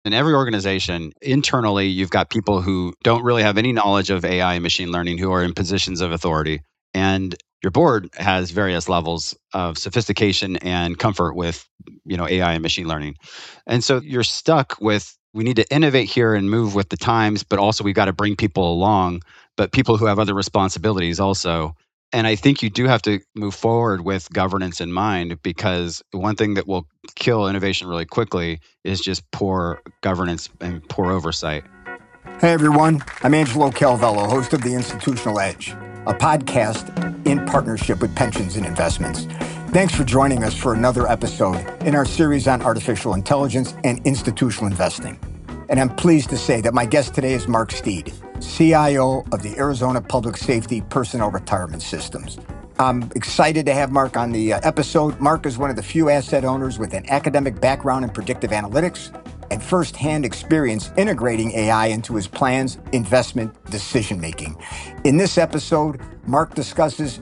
In every organization, internally, you've got people who don't really have any knowledge of AI and machine learning who are in positions of authority. And your board has various levels of sophistication and comfort with, AI and machine learning. And so you're stuck with we need to innovate here and move with the times, but also we've got to bring people along, but people who have other responsibilities also. And I think you do have to move forward with governance in mind, because one thing that will kill innovation really quickly is just poor governance and poor oversight. Hey everyone, I'm Angelo Calvello, host of The Institutional Edge, a podcast in partnership with Pensions and Investments. Thanks for joining us for another episode in our series on artificial intelligence and institutional investing. And I'm pleased to say that my guest today is Mark Steed, CIO of the Arizona Public Safety Personnel Retirement Systems. I'm excited to have Mark on the episode. Mark is one of the few asset owners with an academic background in predictive analytics and firsthand experience integrating AI into his plans, investment decision-making. In this episode, Mark discusses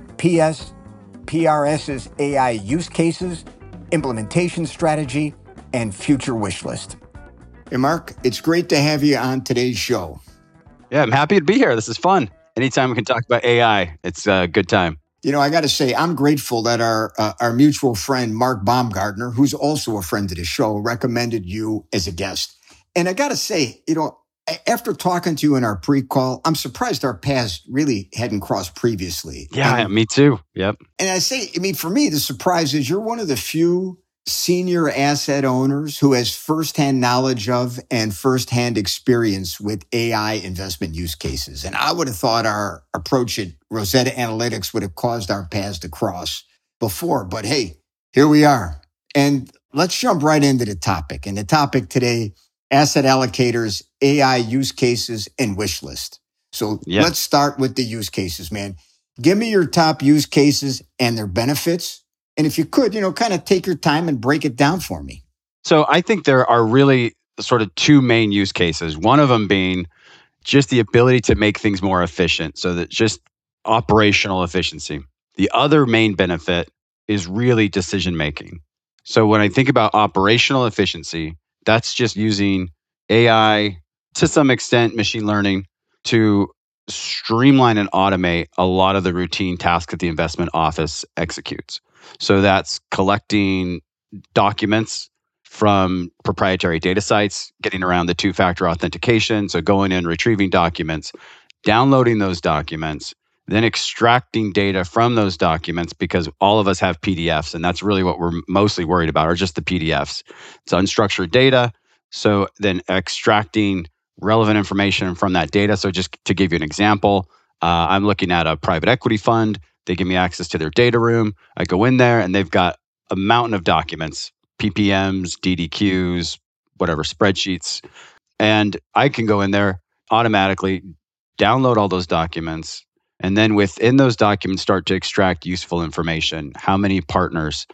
PRS's AI use cases, implementation strategy, and future wish list. Hey, Mark, it's great to have you on today's show. Yeah, I'm happy to be here. This is fun. Anytime we can talk about AI, it's a good time. I got to say, I'm grateful that our mutual friend, Mark Baumgartner, who's also a friend of the show, recommended you as a guest. And I got to say, after talking to you in our pre-call, I'm surprised our paths really hadn't crossed previously. Yeah, me too. Yep. And for me, the surprise is you're one of the few senior asset owners who has firsthand knowledge of and firsthand experience with AI investment use cases. And I would have thought our approach at Rosetta Analytics would have caused our paths to cross before. But hey, here we are. And let's jump right into the topic. And the topic today, asset allocators, AI use cases, and wish list. So Let's start with the use cases, man. Give me your top use cases and their benefits. And if you could, kind of take your time and break it down for me. So I think there are really sort of two main use cases. One of them being just the ability to make things more efficient. So that just operational efficiency. The other main benefit is really decision making. So when I think about operational efficiency, that's just using AI, to some extent, machine learning, to streamline and automate a lot of the routine tasks that the investment office executes. So that's collecting documents from proprietary data sites, getting around the two-factor authentication. So going in, retrieving documents, downloading those documents, then extracting data from those documents, because all of us have PDFs, and that's really what we're mostly worried about, are just the PDFs. It's unstructured data. So then extracting relevant information from that data. So just to give you an example, I'm looking at a private equity fund. They give me access to their data room. I go in there and they've got a mountain of documents, PPMs, DDQs, whatever, spreadsheets. And I can go in there automatically, download all those documents, and then within those documents start to extract useful information. How many partners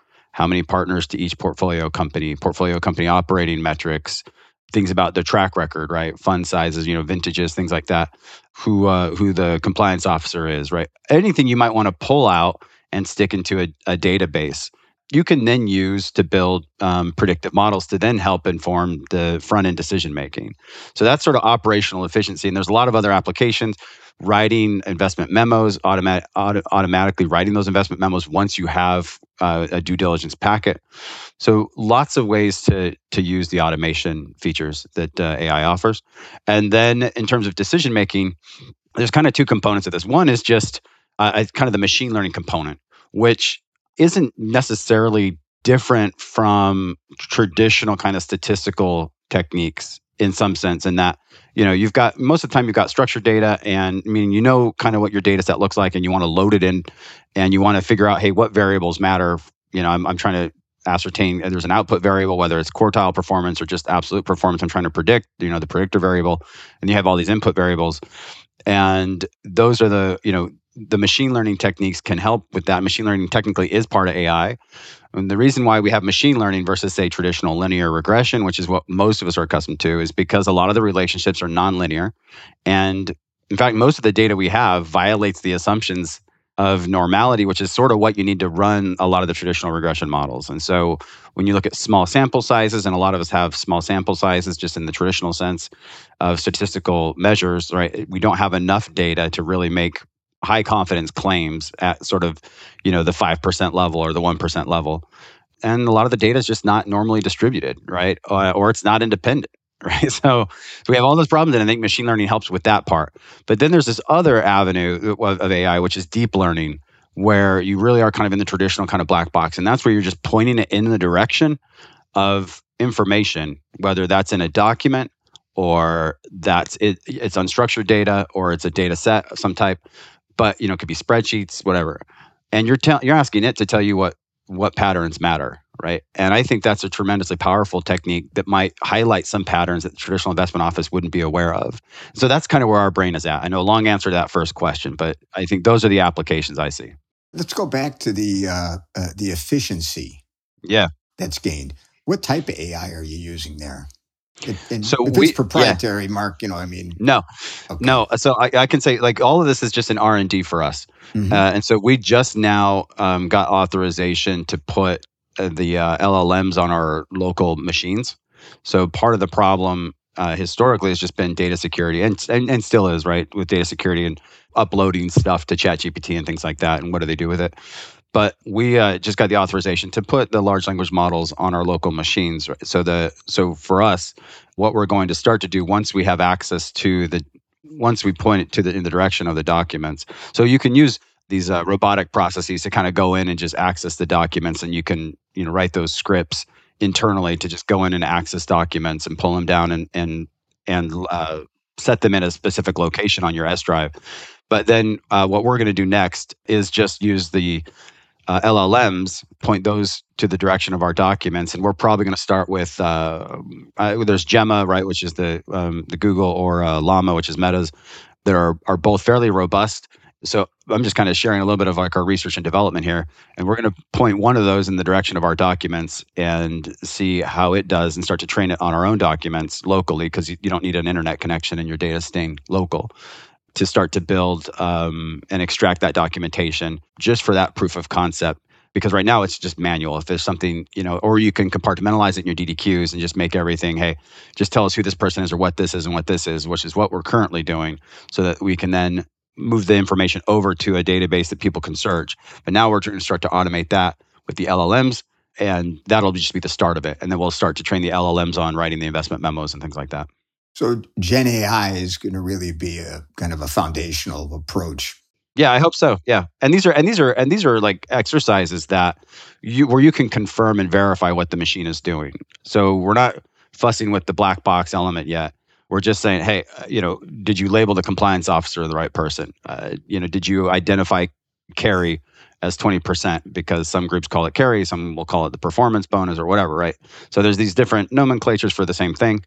to each portfolio company operating metrics, things about their track record, right? Fund sizes, vintages, things like that. Who the compliance officer is, right? Anything you might want to pull out and stick into a database, you can then use to build predictive models to then help inform the front end decision making. So that's sort of operational efficiency. And there's a lot of other applications. Writing investment memos, automatically writing those investment memos once you have a due diligence packet. So lots of ways to use the automation features that AI offers. And then in terms of decision making, there's kind of two components of this. One is just kind of the machine learning component, which isn't necessarily different from traditional kind of statistical techniques in some sense, in that you've got, most of the time you've got structured data, and kind of what your data set looks like, and you want to load it in, and you want to figure out, hey, what variables matter. I'm trying to ascertain, there's an output variable, whether it's quartile performance or just absolute performance. I'm trying to predict, the predictor variable, and you have all these input variables, and those are the machine learning techniques can help with that. Machine learning technically is part of AI. And the reason why we have machine learning versus, say, traditional linear regression, which is what most of us are accustomed to, is because a lot of the relationships are nonlinear. And in fact, most of the data we have violates the assumptions of normality, which is sort of what you need to run a lot of the traditional regression models. And so when you look at small sample sizes, and a lot of us have small sample sizes just in the traditional sense of statistical measures, right? We don't have enough data to really make high confidence claims at sort of, the 5% level or the 1% level. And a lot of the data is just not normally distributed, right? Or it's not independent, right? So we have all those problems, and I think machine learning helps with that part. But then there's this other avenue of AI, which is deep learning, where you really are kind of in the traditional kind of black box, and that's where you're just pointing it in the direction of information, whether that's in a document or it's unstructured data or it's a data set of some type, but it could be spreadsheets, whatever. And you're asking it to tell you what patterns matter, right? And I think that's a tremendously powerful technique that might highlight some patterns that the traditional investment office wouldn't be aware of. So that's kind of where our brain is at. I know a long answer to that first question, but I think those are the applications I see. Let's go back to the efficiency that's gained. What type of AI are you using there? So if it's proprietary, Mark, No. Okay. No. So I can say all of this is just an R&D for us. Mm-hmm. And so we just now got authorization to put the LLMs on our local machines. So part of the problem historically has just been data security and still is, right, with data security and uploading stuff to ChatGPT and things like that. And what do they do with it? But we just got the authorization to put the large language models on our local machines. Right? So for us, what we're going to start to do once we have access to once we point it in the direction of the documents. So you can use these robotic processes to kind of go in and just access the documents, and you can write those scripts internally to just go in and access documents and pull them down and set them in a specific location on your S drive. But then what we're going to do next is just use the LLMs, point those to the direction of our documents, and we're probably going to start with there's Gemma, right, which is the Google, or Llama, which is Meta's. That are both fairly robust. So I'm just kind of sharing a little bit of our research and development here, and we're going to point one of those in the direction of our documents and see how it does, and start to train it on our own documents locally, because you don't need an internet connection and your data staying local, to start to build and extract that documentation just for that proof of concept. Because right now it's just manual. If there's something, or you can compartmentalize it in your DDQs and just make everything, hey, just tell us who this person is or what this is and what this is, which is what we're currently doing, so that we can then move the information over to a database that people can search. But now we're going to start to automate that with the LLMs, and that'll just be the start of it. And then we'll start to train the LLMs on writing the investment memos and things like that. So Gen AI is going to really be a kind of a foundational approach. Yeah, I hope so. Yeah, and these are like exercises that where you can confirm and verify what the machine is doing. So we're not fussing with the black box element yet. We're just saying, hey, did you label the compliance officer the right person? Did you identify carry as 20%? Because some groups call it carry, some will call it the performance bonus or whatever, right? So there's these different nomenclatures for the same thing.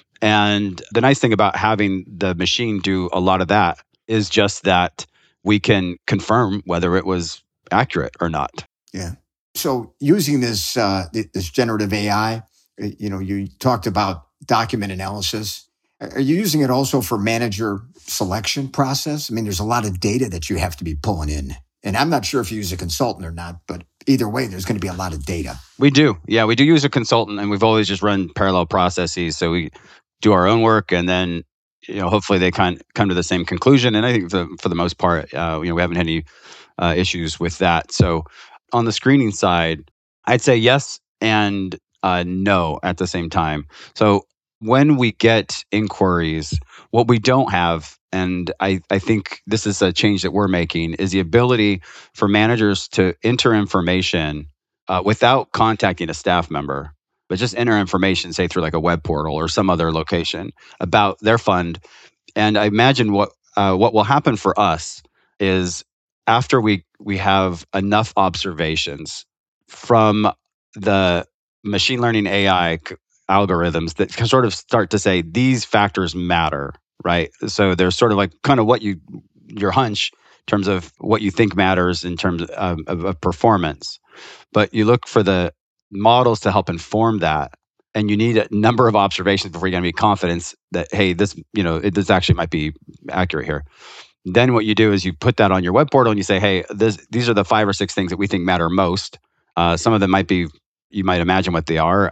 And the nice thing about having the machine do a lot of that is just that we can confirm whether it was accurate or not. Yeah. So using this generative AI, you talked about document analysis. Are you using it also for manager selection process? I mean, there's a lot of data that you have to be pulling in. And I'm not sure if you use a consultant or not, but either way, there's going to be a lot of data. We do. Yeah, we do use a consultant, and we've always just run parallel processes. So we do our own work, and then hopefully they come to the same conclusion. And I think for the most part, we haven't had any issues with that. So on the screening side, I'd say yes and no at the same time. So when we get inquiries, what we don't have, and I think this is a change that we're making, is the ability for managers to enter information without contacting a staff member, but just enter information, say through like a web portal or some other location about their fund. And I imagine what will happen for us is after we have enough observations from the machine learning AI algorithms that can sort of start to say these factors matter, right? So there's sort of like kind of your hunch in terms of what you think matters in terms of performance. But you look for the models to help inform that, and you need a number of observations before you're going to be confident that, hey, this actually might be accurate here. Then what you do is you put that on your web portal and you say, hey, these are the 5 or 6 things that we think matter most. Some of them might be, you might imagine what they are.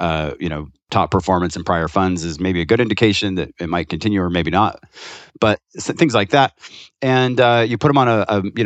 Top performance in prior funds is maybe a good indication that it might continue or maybe not. But things like that. And you put them on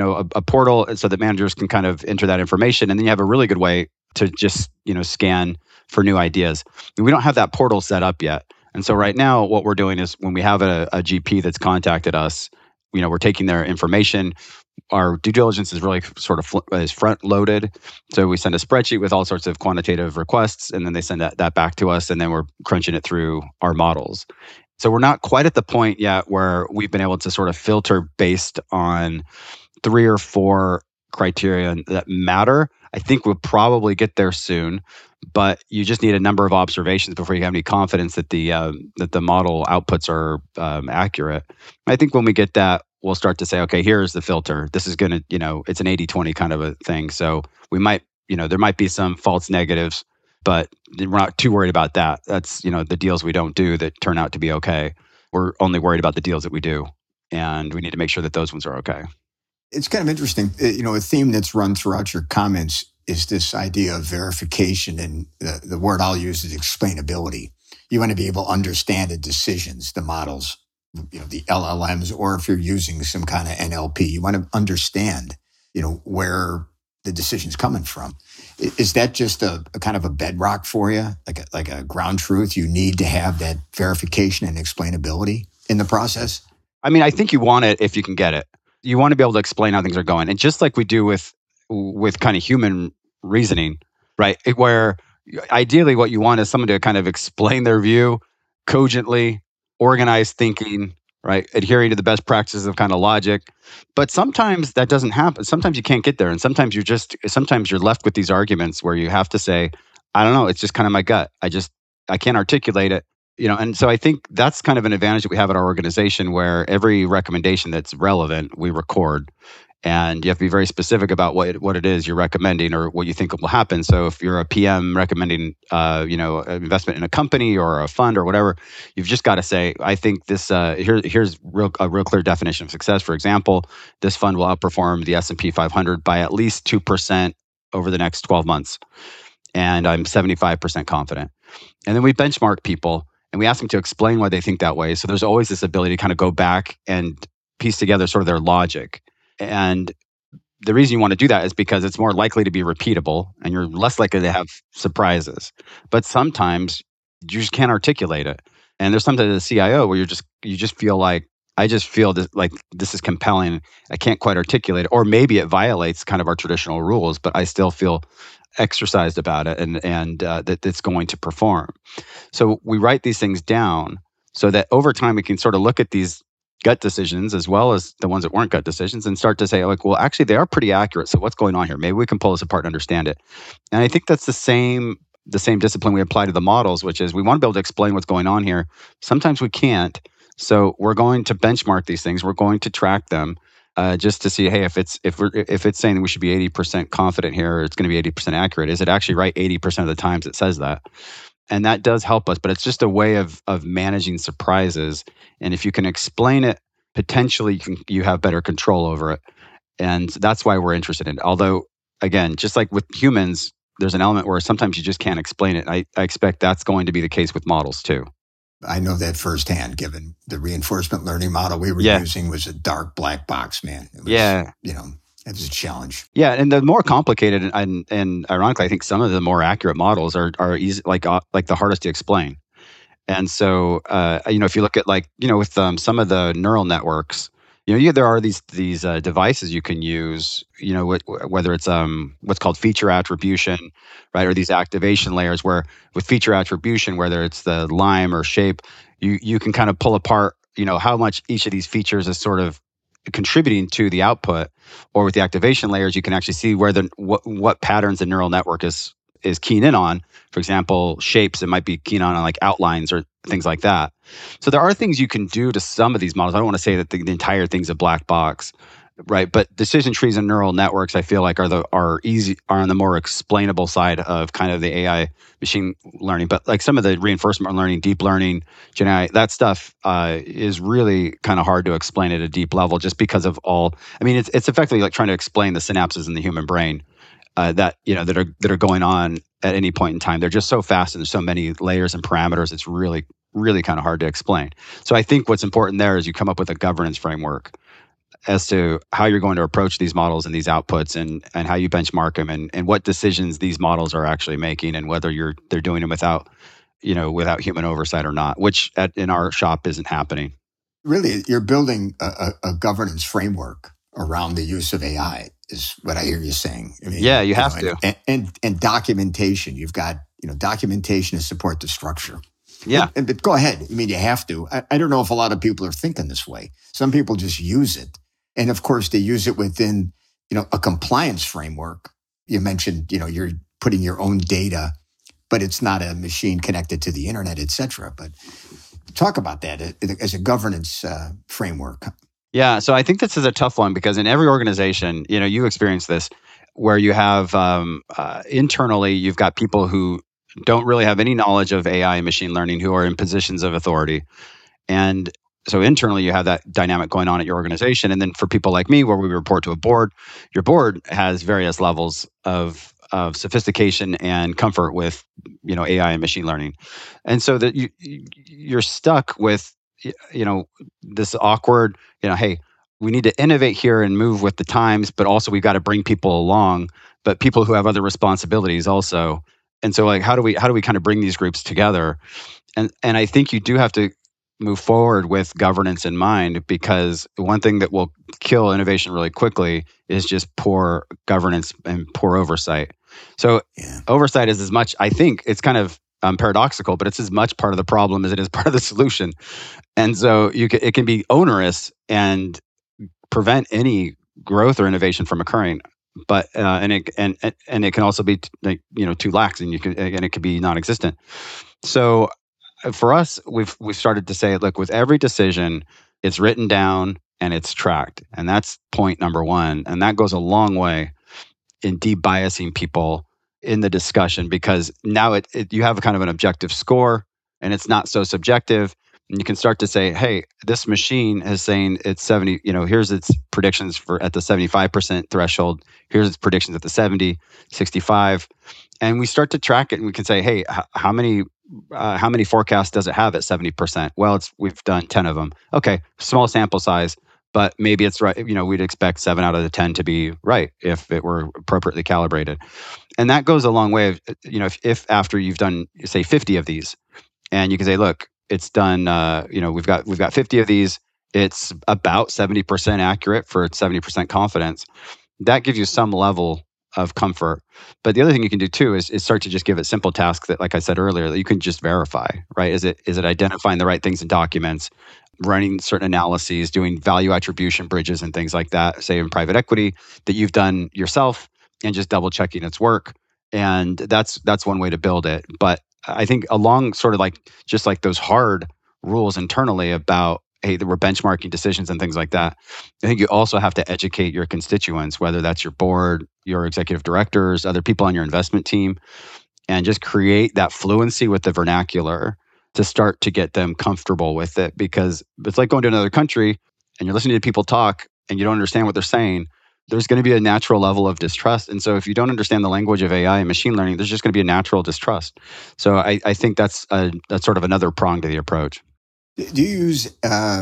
a portal so that managers can kind of enter that information. And then you have a really good way to just, scan for new ideas. And we don't have that portal set up yet. And so right now, what we're doing is when we have a GP that's contacted us, we're taking their information. Our due diligence is really sort of is front loaded. So we send a spreadsheet with all sorts of quantitative requests, and then they send that back to us, and then we're crunching it through our models. So we're not quite at the point yet where we've been able to sort of filter based on 3 or 4 criteria that matter. I think we'll probably get there soon, but you just need a number of observations before you have any confidence that the model outputs are accurate. I think when we get that, we'll start to say, okay, here's the filter. This is going to, it's an 80-20 kind of a thing. So we might, there might be some false negatives, but we're not too worried about that. That's, the deals we don't do that turn out to be okay. We're only worried about the deals that we do. And we need to make sure that those ones are okay. It's kind of interesting. A theme that's run throughout your comments is this idea of verification. And the word I'll use is explainability. You want to be able to understand the decisions, the models, the LLMs, or if you're using some kind of NLP, you want to understand, where the decision's coming from. Is that just a kind of a bedrock for you, like a ground truth? You need to have that verification and explainability in the process? I mean, I think you want it if you can get it. You want to be able to explain how things are going. And just like we do with kind of human reasoning, right? Where ideally what you want is someone to kind of explain their view cogently, organized thinking, right? Adhering to the best practices of kind of logic. But sometimes that doesn't happen. Sometimes you can't get there. And sometimes you're left with these arguments where you have to say, I don't know, it's just kind of my gut. I can't articulate it. And so I think that's kind of an advantage that we have at our organization, where every recommendation that's relevant, we record. And you have to be very specific about what it is you're recommending or what you think will happen. So if you're a PM recommending, investment in a company or a fund or whatever, you've just got to say, I think this. Here's a real clear definition of success. For example, this fund will outperform the S&P 500 by at least 2% over the next 12 months, and I'm 75% confident. And then we benchmark people. And we ask them to explain why they think that way. So there's always this ability to kind of go back and piece together sort of their logic. And the reason you want to do that is because it's more likely to be repeatable and you're less likely to have surprises. But sometimes you just can't articulate it. And there's sometimes as a CIO where you just feel like, I just feel like this is compelling. I can't quite articulate it. Or maybe it violates kind of our traditional rules, but I still feel exercised about it and that it's going to perform. So we write these things down so that over time we can sort of look at these gut decisions as well as the ones that weren't gut decisions and start to say, like, well, actually they are pretty accurate. So what's going on here? Maybe we can pull this apart and understand it. And I think that's the same discipline we apply to the models, which is we want to be able to explain what's going on here. Sometimes we can't. So we're going to benchmark these things. We're going to track them. Just to see, hey, if it's saying that we should be 80% confident here, or it's going to be 80% accurate, is it actually right 80% of the times it says that? And that does help us, but it's just a way of managing surprises. And if you can explain it, potentially you have better control over it. And that's why we're interested in it. Although, again, just like with humans, there's an element where sometimes you just can't explain it. I expect that's going to be the case with models too. I know that firsthand, given the reinforcement learning model we were using was a dark black box, man. It was, it was a challenge. Yeah, and the more complicated and ironically, I think some of the more accurate models are easy, like the hardest to explain. And so, if you look at with some of the neural networks, there are these devices you can use, whether it's what's called feature attribution, right, or these activation layers where with feature attribution, whether it's the lime or shape, you can kind of pull apart, how much each of these features is sort of contributing to the output. Or with the activation layers, you can actually see where what patterns the neural network is keying in on. For example, shapes, it might be keying on like outlines or things like that. So there are things you can do to some of these models. I don't want to say that the entire thing's a black box, Right, but decision trees and neural networks, I feel like are on the more explainable side of kind of the AI machine learning. But like some of the reinforcement learning, deep learning, Gen AI, that stuff is really kind of hard to explain at a deep level, just because of all. I mean, it's effectively like trying to explain the synapses in the human brain that are going on at any point in time. They're just so fast, and there's so many layers and parameters. It's really kind of hard to explain. So I think what's important there is you come up with a governance framework as to how you're going to approach these models and these outputs, and how you benchmark them, and what decisions these models are actually making, and whether they're doing them without human oversight or not, which in our shop isn't happening. Really, you're building a governance framework around the use of AI, is what I hear you saying. I mean, Yeah, you have to. And documentation. You've got documentation to support the structure. Yeah. But go ahead. I mean, you have to. I don't know if a lot of people are thinking this way. Some people just use it. And of course, they use it within, a compliance framework. You mentioned, you're putting your own data, but it's not a machine connected to the internet, et cetera. But talk about that as a governance framework. Yeah. So I think this is a tough one, because in every organization, you experience this, where you have internally, you've got people who don't really have any knowledge of AI and machine learning, who are in positions of authority. And so internally, you have that dynamic going on at your organization. And then for people like me, where we report to a board, your board has various levels of sophistication and comfort with AI and machine learning. And so that you're stuck with this awkward, hey, we need to innovate here and move with the times, but also we've got to bring people along, but people who have other responsibilities also. And so, like, how do we kind of bring these groups together? And I think you do have to move forward with governance in mind, because one thing that will kill innovation really quickly is just poor governance and poor oversight. So oversight is as much, I think it's kind of paradoxical, but it's as much part of the problem as it is part of the solution. And so it can be onerous and prevent any growth or innovation from occurring. But and it can also be too lax, and it can be non-existent. So for us, we've started to say, look, with every decision, it's written down and it's tracked, and that's point number one. And that goes a long way in de-biasing people in the discussion, because now you have a kind of an objective score, and it's not so subjective. And you can start to say, hey, this machine is saying it's 70, here's its predictions at the 75% threshold. Here's its predictions at the 70, 65. And we start to track it, and we can say, hey, how many forecasts does it have at 70%? Well, we've done 10 of them. Okay, small sample size, but maybe it's right. We'd expect 7 out of the 10 to be right if it were appropriately calibrated. And that goes a long way of, if after you've done, say, 50 of these, and you can say, look, it's done, we've got 50 of these, it's about 70% accurate for 70% confidence. That gives you some level of comfort. But the other thing you can do too is start to just give it simple tasks that, like I said earlier, that you can just verify, right? Is it identifying the right things in documents, running certain analyses, doing value attribution bridges and things like that, say in private equity, that you've done yourself, and just double checking its work. And that's one way to build it. But I think along sort of just like those hard rules internally about, hey, that we're benchmarking decisions and things like that, I think you also have to educate your constituents, whether that's your board, your executive directors, other people on your investment team, and just create that fluency with the vernacular to start to get them comfortable with it. Because it's like going to another country and you're listening to people talk and you don't understand what they're saying. There's going to be a natural level of distrust. And so if you don't understand the language of AI and machine learning, there's just going to be a natural distrust. So I think that's sort of another prong to the approach. Do you use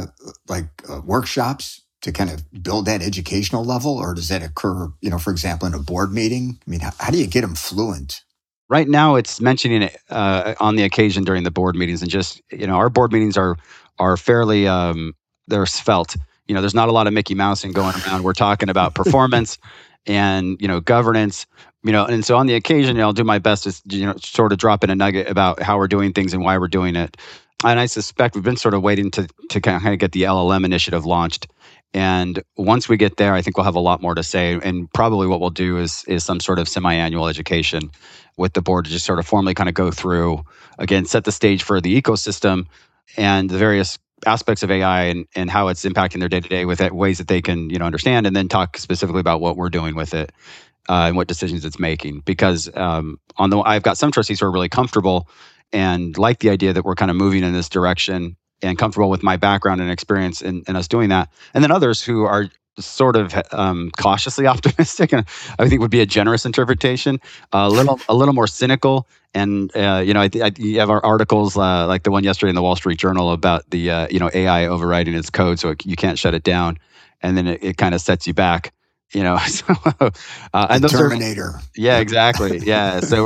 workshops to kind of build that educational level, or does that occur, for example, in a board meeting? I mean, how do you get them fluent? Right now, it's mentioning it on the occasion during the board meetings, and just our board meetings are fairly they're svelte. There's not a lot of Mickey Mousing going around. We're talking about performance and governance. And so on the occasion, I'll do my best to sort of drop in a nugget about how we're doing things and why we're doing it. And I suspect we've been sort of waiting to kind of get the LLM initiative launched. And once we get there, I think we'll have a lot more to say. And probably what we'll do is some sort of semi-annual education with the board to just sort of formally kind of go through, again, set the stage for the ecosystem and the various aspects of AI and how it's impacting their day to day with it, ways that they can understand, and then talk specifically about what we're doing with it and what decisions it's making. Because I've got some trustees who are really comfortable and like the idea that we're kind of moving in this direction and comfortable with my background and experience in us doing that, and then others who are sort of cautiously optimistic, and I think would be a generous interpretation, a little more cynical. And you have our articles like the one yesterday in the Wall Street Journal about the AI overriding its code, so you can't shut it down, and then it kind of sets you back. So, and those Terminator. Yeah, exactly. Yeah. So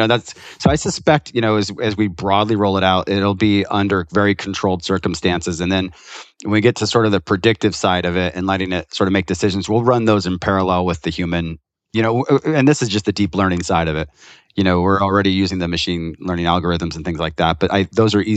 I suspect, as we broadly roll it out, it'll be under very controlled circumstances. And then when we get to sort of the predictive side of it and letting it sort of make decisions, we'll run those in parallel with the human, and this is just the deep learning side of it. We're already using the machine learning algorithms and things like that, but those are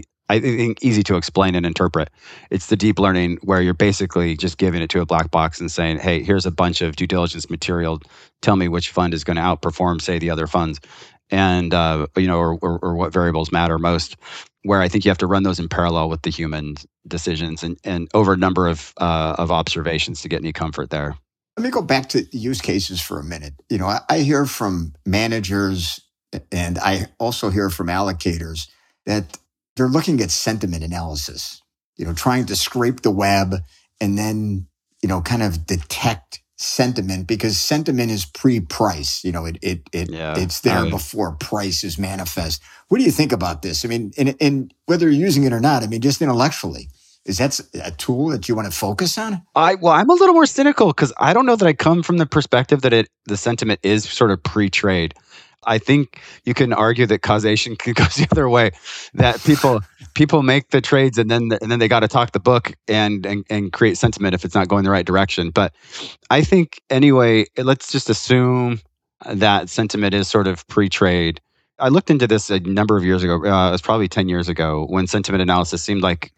easy to explain and interpret. It's the deep learning where you're basically just giving it to a black box and saying, hey, here's a bunch of due diligence material. Tell me which fund is going to outperform, say, the other funds, and or what variables matter most. Where I think you have to run those in parallel with the human decisions and over a number of observations to get any comfort there. Let me go back to the use cases for a minute. I hear from managers and I also hear from allocators that they're looking at sentiment analysis, trying to scrape the web and then, kind of detect sentiment, because sentiment is pre-price. It's there before price is manifest. What do you think about this? I mean, and whether you're using it or not, I mean, just intellectually, is that a tool that you want to focus on? I'm a little more cynical because I don't know that I come from the perspective that the sentiment is sort of pre-trade. I think you can argue that causation goes the other way, that people make the trades and then they got to talk the book and create sentiment if it's not going the right direction. But I think anyway, let's just assume that sentiment is sort of pre-trade. I looked into this a number of years ago. It was probably 10 years ago when sentiment analysis seemed like,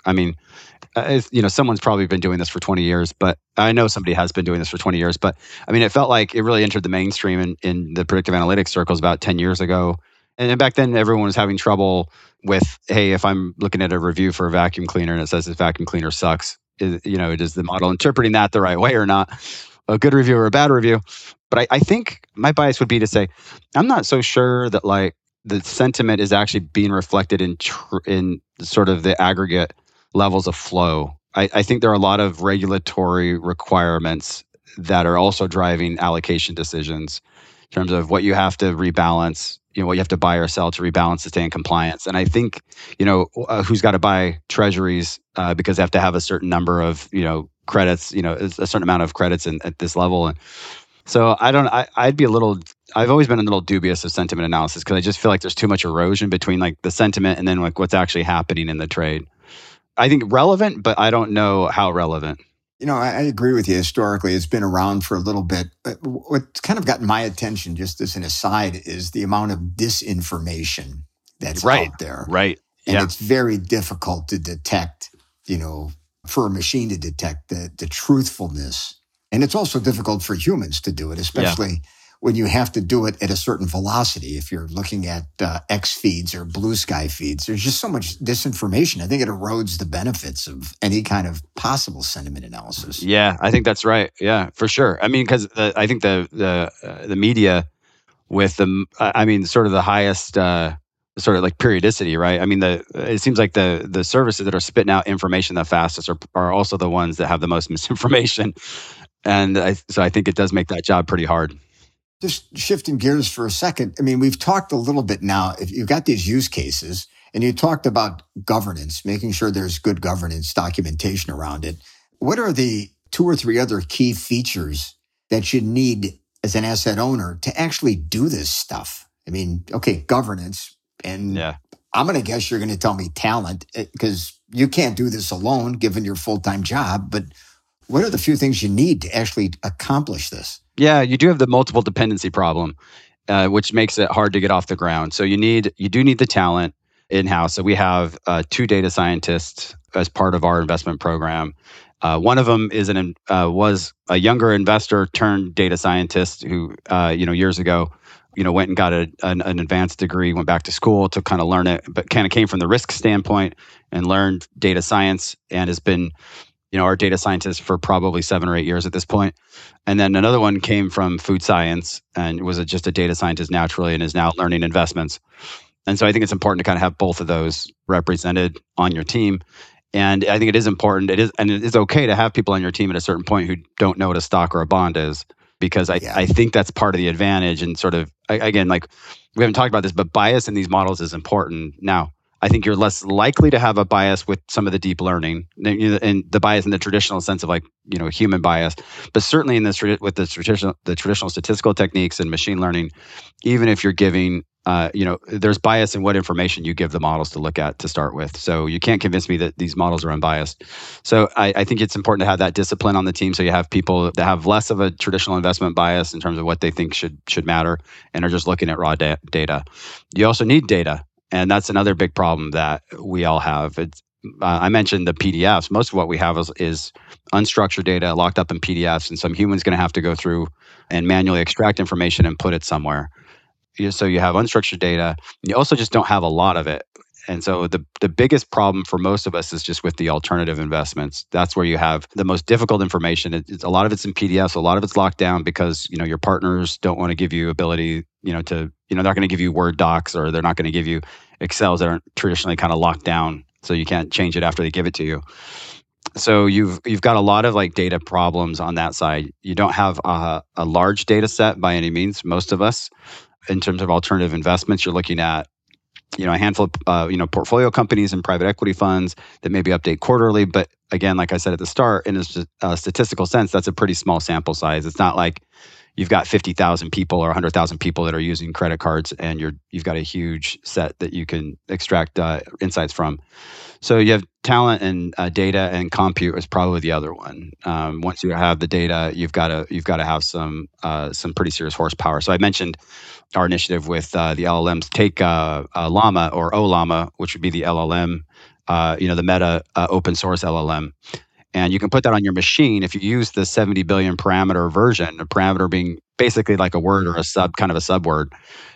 someone's probably been doing this for 20 years, but I know somebody has been doing this for 20 years. But I mean, it felt like it really entered the mainstream in the predictive analytics circles about 10 years ago. And back then, everyone was having trouble with, hey, if I'm looking at a review for a vacuum cleaner and it says this vacuum cleaner sucks, is the model interpreting that the right way or not? A good review or a bad review? But I think my bias would be to say, I'm not so sure that like the sentiment is actually being reflected in sort of the aggregate levels of flow. I think there are a lot of regulatory requirements that are also driving allocation decisions in terms of what you have to rebalance, what you have to buy or sell to rebalance to stay in compliance. And I think, who's got to buy treasuries because they have to have a certain number of, credits, a certain amount of credits at this level. And so I've always been a little dubious of sentiment analysis because I just feel like there's too much erosion between like the sentiment and then like what's actually happening in the trade. I think relevant, but I don't know how relevant. I agree with you. Historically, it's been around for a little bit. What's kind of gotten my attention, just as an aside, is the amount of disinformation that's out there. Right. And it's very difficult to detect, for a machine to detect the truthfulness. And it's also difficult for humans to do it, especially when you have to do it at a certain velocity. If you're looking at X feeds or blue sky feeds, there's just so much disinformation. I think it erodes the benefits of any kind of possible sentiment analysis. Yeah, I think that's right. Yeah, for sure. I mean, because I think the media with sort of the highest sort of like periodicity, right? I mean, it seems like the services that are spitting out information the fastest are also the ones that have the most misinformation. And so I think it does make that job pretty hard. Just shifting gears for a second. I mean, we've talked a little bit now. If you've got these use cases and you talked about governance, making sure there's good governance documentation around it. What are the 2 or 3 other key features that you need as an asset owner to actually do this stuff? I mean, okay, governance. And I'm going to guess you're going to tell me talent, because you can't do this alone given your full-time job. But what are the few things you need to actually accomplish this? Yeah, you do have the multiple dependency problem, which makes it hard to get off the ground. So you do need the talent in-house. So we have 2 data scientists as part of our investment program. One of them was a younger investor turned data scientist who, years ago, went and got an advanced degree, went back to school to kind of learn it, but kind of came from the risk standpoint and learned data science and has been, our data scientist for probably 7 or 8 years at this point. And then another one came from food science and was just a data scientist naturally and is now learning investments. And so I think it's important to kind of have both of those represented on your team. And I think it is important. It is okay to have people on your team at a certain point who don't know what a stock or a bond is, because I think that's part of the advantage. And sort of, again, like we haven't talked about this, but bias in these models is important. Now, I think you're less likely to have a bias with some of the deep learning, and the bias in the traditional sense of human bias, but certainly in this with the traditional statistical techniques and machine learning, even if you're giving, there's bias in what information you give the models to look at to start with. So you can't convince me that these models are unbiased. So I think it's important to have that discipline on the team. So you have people that have less of a traditional investment bias in terms of what they think should matter and are just looking at raw data. You also need data. And that's another big problem that we all have. I mentioned the PDFs. Most of what we have is unstructured data locked up in PDFs, and some human's going to have to go through and manually extract information and put it somewhere. So you have unstructured data. You also just don't have a lot of it. And so the biggest problem for most of us is just with the alternative investments. That's where you have the most difficult information. A lot of it's in PDFs. A lot of it's locked down because your partners don't want to give you ability, they're not going to give you Word docs, or they're not going to give you Excels that aren't traditionally kind of locked down, so you can't change it after they give it to you. So you've got a lot of data problems on that side. You don't have a large data set by any means. Most of us, in terms of alternative investments, you're looking at a handful of portfolio companies and private equity funds that maybe update quarterly. But again, like I said at the start, in a statistical sense, that's a pretty small sample size. It's not like you've got 50,000 people or 100,000 people that are using credit cards, and you've got a huge set that you can extract insights from. So you have talent and data, and compute is probably the other one. Once you have the data, you've got to have some pretty serious horsepower. So I mentioned our initiative with the LLMs. Take Llama or Ollama, which would be the LLM, the Meta open source LLM. And you can put that on your machine if you use the 70 billion parameter version, a parameter being basically like a word or a subword,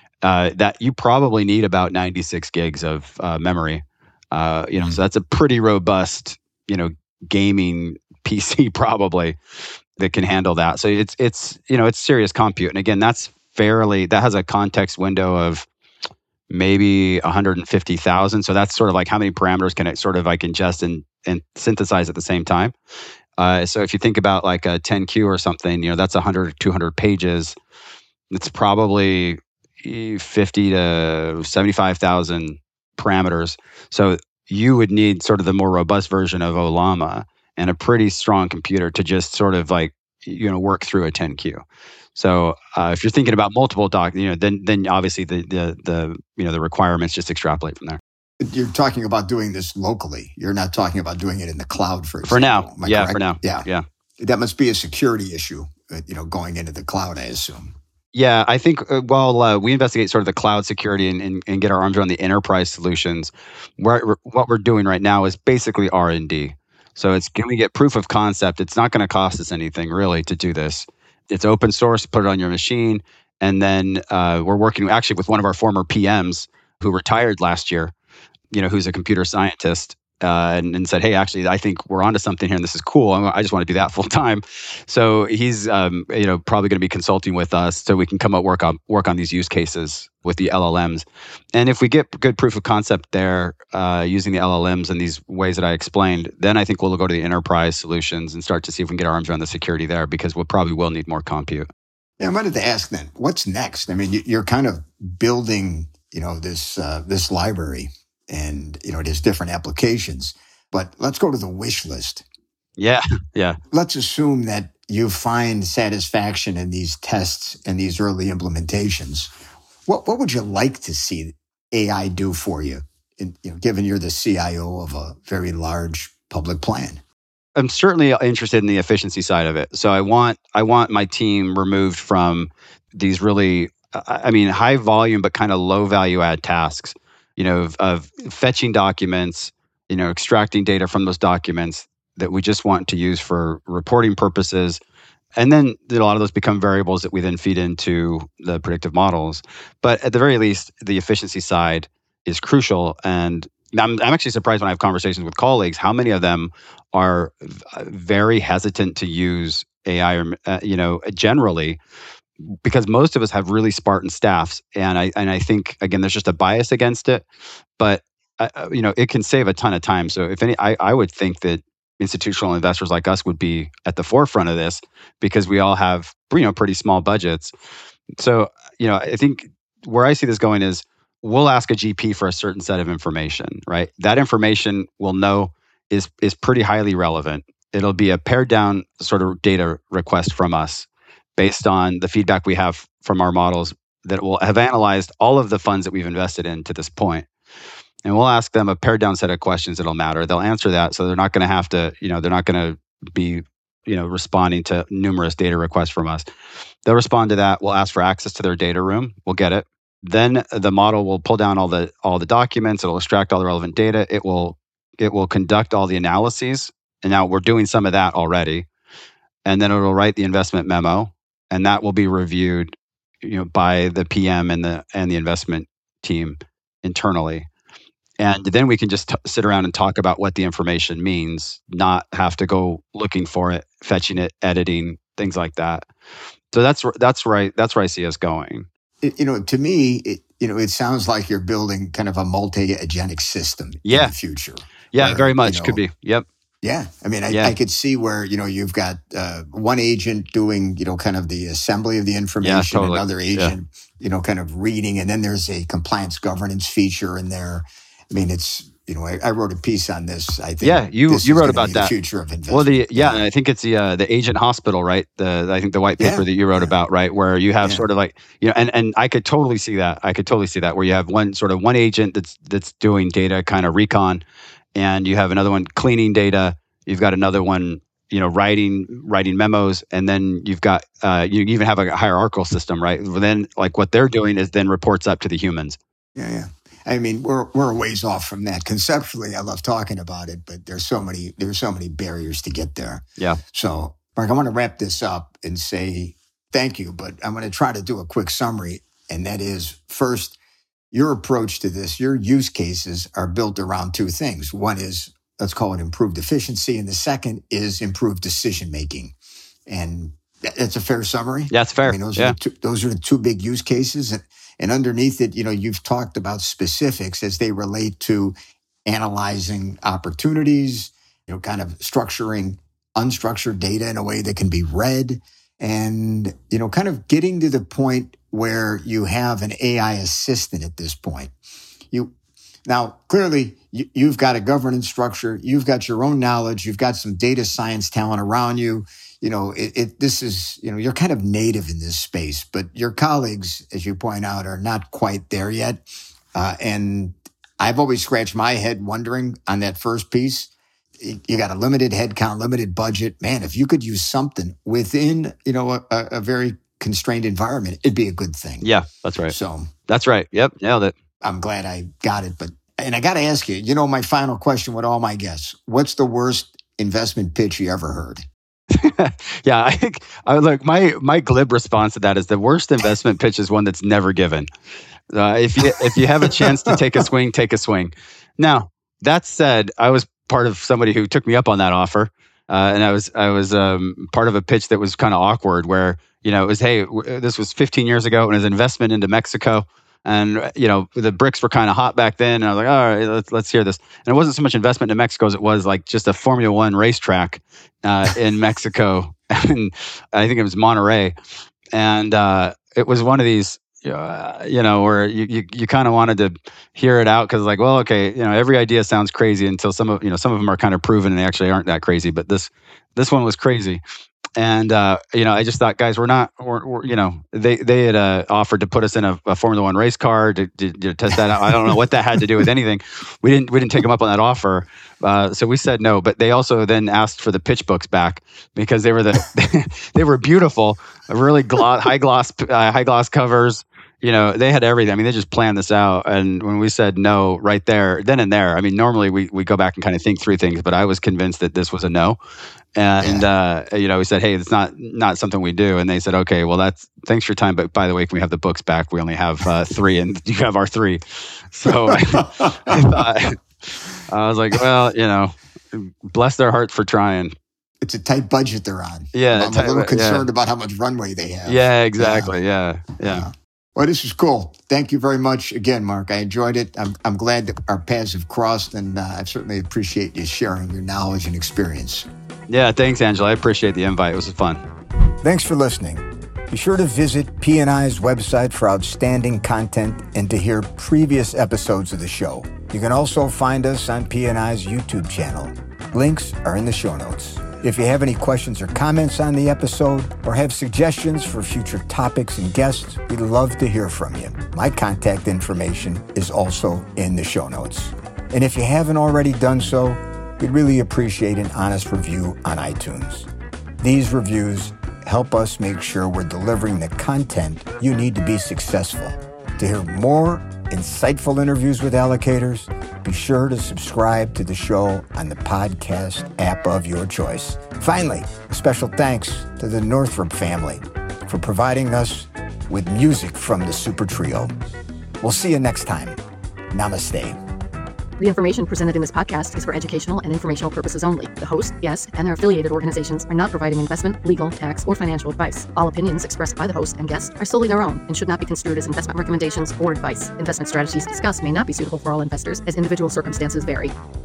that you probably need about 96 gigs of memory. So that's a pretty robust, gaming PC probably that can handle that. So it's serious compute. And again, that has a context window of maybe 150,000. So that's sort of like how many parameters can it sort of ingest and synthesize at the same time. So if you think about like a 10Q or something, that's 100, 200 pages. It's probably 50 to 75,000 parameters. So you would need sort of the more robust version of Ollama and a pretty strong computer to just sort of work through a 10Q. So if you're thinking about multiple then obviously the requirements just extrapolate from there. You're talking about doing this locally. You're not talking about doing it in the cloud, for example. For now, yeah, correct? For now, yeah. That must be a security issue, going into the cloud, I assume. Yeah, I think while we investigate sort of the cloud security and get our arms around the enterprise solutions, what we're doing right now is basically R&D. So can we get proof of concept? It's not going to cost us anything really to do this. It's open source, put it on your machine. And then we're working actually with one of our former PMs who retired last year, who's a computer scientist, and said, hey, actually, I think we're onto something here and this is cool. I just want to do that full time. So he's, probably going to be consulting with us so we can come up work on these use cases with the LLMs. And if we get good proof of concept there using the LLMs and these ways that I explained, then I think we'll go to the enterprise solutions and start to see if we can get our arms around the security there, because we'll probably will need more compute. Yeah, I wanted to ask then, what's next? I mean, you're kind of building, this library, and it has different applications. But let's go to the wish list. Yeah. Let's assume that you find satisfaction in these tests and these early implementations. What would you like to see AI do for you, given you're the CIO of a very large public plan? I'm certainly interested in the efficiency side of it. So I want my team removed from these really, high volume but kind of low value add tasks, of fetching documents, extracting data from those documents that we just want to use for reporting purposes, And then a lot of those become variables that we then feed into the predictive models. But at the very least, the efficiency side is crucial. And I'm actually surprised when I have conversations with colleagues, how many of them are very hesitant to use AI or, generally, because most of us have really Spartan staffs. And I think, again, there's just a bias against it. But, it can save a ton of time. So if any, I would think that institutional investors like us would be at the forefront of this because we all have, pretty small budgets. So, I think where I see this going is we'll ask a GP for a certain set of information, right? That information we'll know is pretty highly relevant. It'll be a pared down sort of data request from us based on the feedback we have from our models that will have analyzed all of the funds that we've invested in to this point. And we'll ask them a pared down set of questions that'll matter. They'll answer that. So they're not going to have to, they're not going to be, responding to numerous data requests from us. They'll respond to that. We'll ask for access to their data room. We'll get it. Then the model will pull down all the documents. It'll extract all the relevant data. It will conduct all the analyses. And now we're doing some of that already. And then it'll write the investment memo, and that will be reviewed, by the PM and the investment team internally. And then we can just sit around and talk about what the information means, not have to go looking for it, fetching it, editing, things like that. So that's where I see us going. To me, it sounds like you're building kind of a multi-agenic system in the future. Yeah, where, very much could be. Yep. Yeah. I mean, I could see where, you've got one agent doing, kind of the assembly of the information, totally. Another agent, kind of reading, and then there's a compliance governance feature in there. I mean, it's, I wrote a piece on this. I think. Yeah, you wrote about that. The future of investment. Well, and I think it's the agent hospital, right? I think the white paper that you wrote about, right, where you have sort of like, and I could totally see that. Where you have one agent that's doing data kind of recon, and you have another one cleaning data. You've got another one, writing memos, and then you've got you even have a hierarchical system, right? Then like what they're doing is then reports up to the humans. Yeah. I mean, we're a ways off from that. Conceptually, I love talking about it, but there's so many barriers to get there. Yeah. So, Mark, I want to wrap this up and say thank you, but I'm going to try to do a quick summary. And that is, first, your approach to this, your use cases are built around two things. One is, let's call it improved efficiency. And the second is improved decision-making. And that's a fair summary? Yeah, it's fair. I mean, those are the two big use cases. And underneath it, you've talked about specifics as they relate to analyzing opportunities, kind of structuring unstructured data in a way that can be read, and, kind of getting to the point where you have an AI assistant at this point. Now, clearly, you've got a governance structure, you've got your own knowledge, you've got some data science talent around you. This is, you're kind of native in this space, but your colleagues, as you point out, are not quite there yet. And I've always scratched my head wondering on that first piece, you got a limited headcount, limited budget. Man, if you could use something within, a very constrained environment, it'd be a good thing. Yeah, that's right. So that's right. Yep, nailed it. I'm glad I got it. And I got to ask you, my final question with all my guests, what's the worst investment pitch you ever heard? Yeah, I think my glib response to that is the worst investment pitch is one that's never given. If you have a chance to take a swing, take a swing. Now, that said, I was part of somebody who took me up on that offer, and I was part of a pitch that was kind of awkward, where it was, hey, this was 15 years ago, and it was an investment into Mexico. And, the bricks were kind of hot back then. And I was like, all right, let's hear this. And it wasn't so much investment in Mexico as it was like just a Formula One racetrack in Mexico. And I think it was Monterrey. And it was one of these, where you kind of wanted to hear it out because like, well, okay, every idea sounds crazy until some of them are kind of proven and they actually aren't that crazy. But this one was crazy. And, I just thought, guys, they had offered to put us in a Formula One race car to test that out. I don't know what that had to do with anything. We didn't take them up on that offer. So we said no, but they also then asked for the pitch books back because they were they were beautiful, really high gloss covers, they had everything. I mean, they just planned this out. And when we said no right there, then and there, I mean, normally we go back and kind of think through things, but I was convinced that this was a no. And we said, hey, it's not something we do. And they said, okay, well, thanks for your time. But by the way, can we have the books back? We only have 3 and you have our 3. So I was like, well, bless their heart for trying. It's a tight budget they're on. Yeah. I'm a little concerned about how much runway they have. Yeah, exactly. Yeah. Well, this is cool. Thank you very much again, Mark. I enjoyed it. I'm glad that our paths have crossed, and I certainly appreciate you sharing your knowledge and experience. Yeah, thanks, Angela. I appreciate the invite. It was fun. Thanks for listening. Be sure to visit P&I's website for outstanding content and to hear previous episodes of the show. You can also find us on P&I's YouTube channel. Links are in the show notes. If you have any questions or comments on the episode or have suggestions for future topics and guests, we'd love to hear from you. My contact information is also in the show notes. And if you haven't already done so, we'd really appreciate an honest review on iTunes. These reviews help us make sure we're delivering the content you need to be successful. To hear more insightful interviews with allocators, be sure to subscribe to the show on the podcast app of your choice. Finally, a special thanks to the Northrop family for providing us with music from the Super Trio. We'll see you next time. Namaste. The information presented in this podcast is for educational and informational purposes only. The host, guests, and their affiliated organizations are not providing investment, legal, tax, or financial advice. All opinions expressed by the host and guests are solely their own and should not be construed as investment recommendations or advice. Investment strategies discussed may not be suitable for all investors, as individual circumstances vary.